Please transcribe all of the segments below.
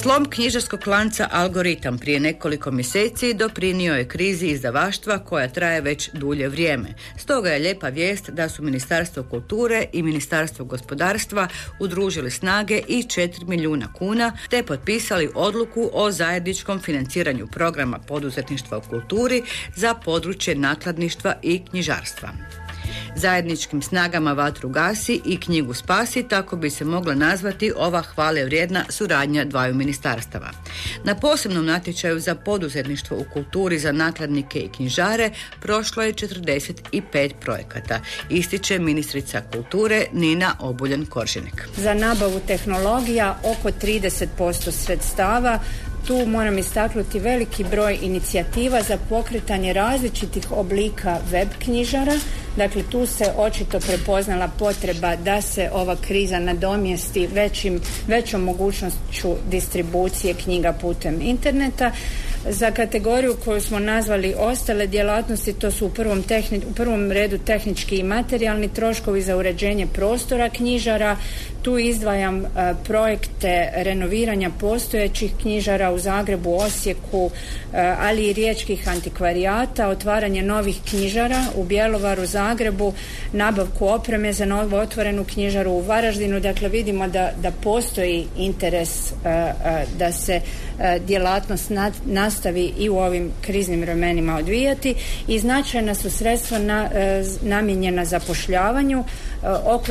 Slom knjižarskog lanca Algoritam prije nekoliko mjeseci doprinio je krizi izdavaštva koja traje već dulje vrijeme. Stoga je lijepa vijest da su Ministarstvo kulture i Ministarstvo gospodarstva udružili snage i 4 milijuna kuna te potpisali odluku o zajedničkom financiranju programa poduzetništva u kulturi za područje nakladništva i knjižarstva. Zajedničkim snagama vatru gasi i knjigu spasi, tako bi se mogla nazvati ova hvale vrijedna suradnja dvaju ministarstava. Na posebnom natječaju za poduzetništvo u kulturi za nakladnike i knjižare prošlo je 45 projekata, ističe ministrica kulture Nina Obuljen-Koržinek. Za nabavu tehnologija oko 30% sredstava. Tu moram istaknuti veliki broj inicijativa za pokretanje različitih oblika web knjižara. Dakle, tu se očito prepoznala potreba da se ova kriza nadomjesti većom mogućnošću distribucije knjiga putem interneta. Za kategoriju koju smo nazvali ostale djelatnosti, to su u prvom redu tehnički i materijalni troškovi za uređenje prostora knjižara. Tu izdvajam projekte renoviranja postojećih knjižara u Zagrebu, Osijeku, ali i riječkih antikvarijata, otvaranje novih knjižara u Bjelovaru, Zagrebu, nabavku opreme za novo otvorenu knjižaru u Varaždinu. Dakle, vidimo da postoji interes da se djelatnost nastavi i u ovim kriznim vremenima odvijati i značajna su sredstva namijenjena zapošljavanju, oko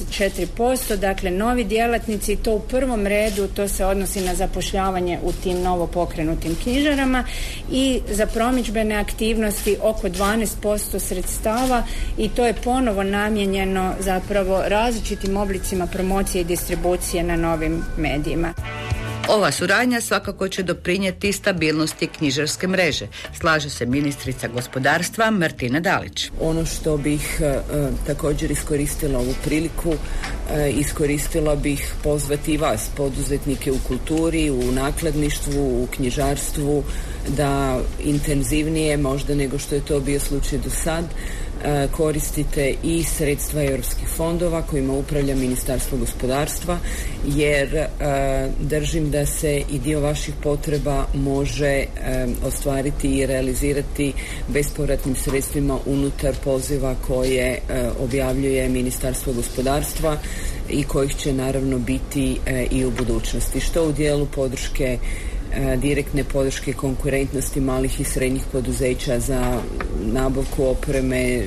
24%, dakle novi djelatnici, to u prvom redu to se odnosi na zapošljavanje u tim novo pokrenutim knjižarama i za promidžbene aktivnosti oko 12% sredstava i to je ponovo namijenjeno zapravo različitim oblicima promocije i distribucije na novim medijima. Ova suradnja svakako će doprinijeti stabilnosti knjižarske mreže, slaže se ministrica gospodarstva Martina Dalić. Ono što bih također iskoristila ovu priliku, iskoristila bih pozvati vas, poduzetnike u kulturi, u nakladništvu, u knjižarstvu, da intenzivnije možda nego što je to bio slučaj do sad, koristite i sredstva europskih fondova kojima upravlja Ministarstvo gospodarstva, jer držim da se i dio vaših potreba može ostvariti i realizirati bespovratnim sredstvima unutar poziva koje objavljuje Ministarstvo gospodarstva i kojih će naravno biti i u budućnosti. Što u dijelu podrške direktne podrške konkurentnosti malih i srednjih poduzeća za nabavku opreme,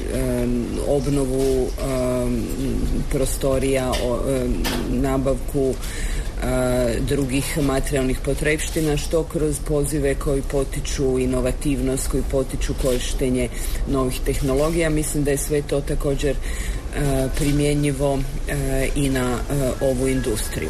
obnovu prostorija, nabavku drugih materijalnih potrepština, što kroz pozive koji potiču inovativnost, koji potiču korištenje novih tehnologija. Mislim da je sve to također primjenjivo i na ovu industriju.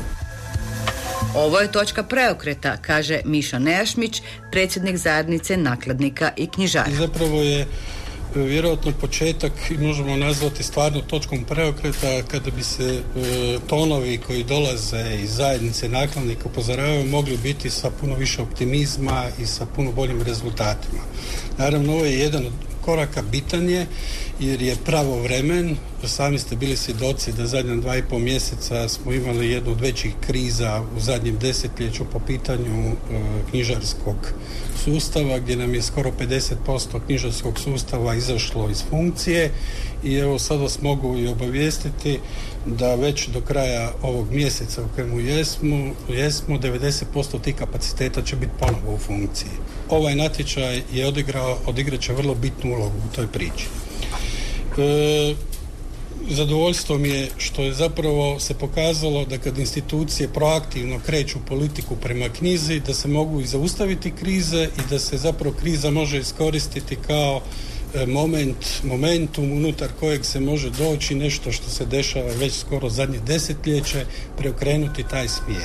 Ovo je točka preokreta, kaže Mišo Nejašmić, predsjednik zajednice nakladnika i knjižara. I zapravo je vjerojatno početak, možemo nazvati stvarno točkom preokreta, kada bi se tonovi koji dolaze iz zajednice nakladnika upozoravaju mogli biti sa puno više optimizma i sa puno boljim rezultatima. Naravno, ovo je jedan od koraka, bitan je jer je pravovremen. Sami ste bili svjedoci da zadnja 2,5 mjeseca smo imali jednu od većih kriza u zadnjem desetljeću po pitanju knjižarskog sustava, gdje nam je skoro 50% knjižarskog sustava izašlo iz funkcije i evo sad vas mogu i obavijestiti da već do kraja ovog mjeseca u kojemu jesmo 90% tih kapaciteta će biti ponovo u funkciji. Ovaj natječaj je odigrat će vrlo bitnu ulogu u toj priči. Zadovoljstvo mi je što je zapravo se pokazalo da kad institucije proaktivno kreću politiku prema knjizi, da se mogu i zaustaviti krize i da se zapravo kriza može iskoristiti kao momentum unutar kojeg se može doći nešto što se dešava već skoro zadnje desetljeće, preokrenuti taj smjer.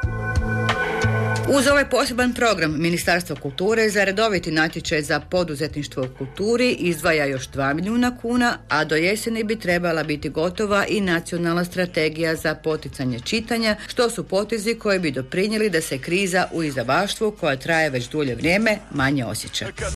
Uz ovaj poseban program Ministarstvo kulture za redoviti natječaj za poduzetništvo u kulturi izdvaja još 2 milijuna kuna, a do jeseni bi trebala biti gotova i nacionalna strategija za poticanje čitanja, što su potezi koji bi doprinijeli da se kriza u izdavaštvu, koja traje već dulje vrijeme, manje osjeća.